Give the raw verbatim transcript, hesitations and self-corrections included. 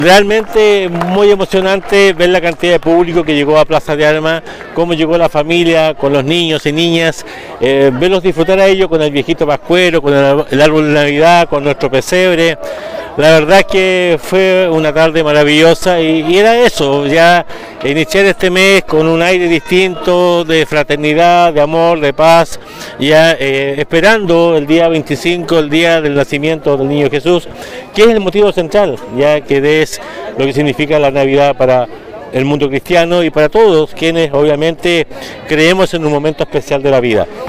Realmente muy emocionante ver la cantidad de público que llegó a Plaza de Armas, cómo llegó la familia, con los niños y niñas, eh, verlos disfrutar a ellos con el viejito pascuero, con el, el árbol de Navidad, con nuestro pesebre. La verdad es que fue una tarde maravillosa y, y era eso, ya iniciar este mes con un aire distinto de fraternidad, de amor, de paz, ya eh, esperando el día veinticinco, el día del nacimiento del niño Jesús, que es el motivo central, ya que es lo que significa la Navidad para el mundo cristiano y para todos quienes obviamente creemos en un momento especial de la vida.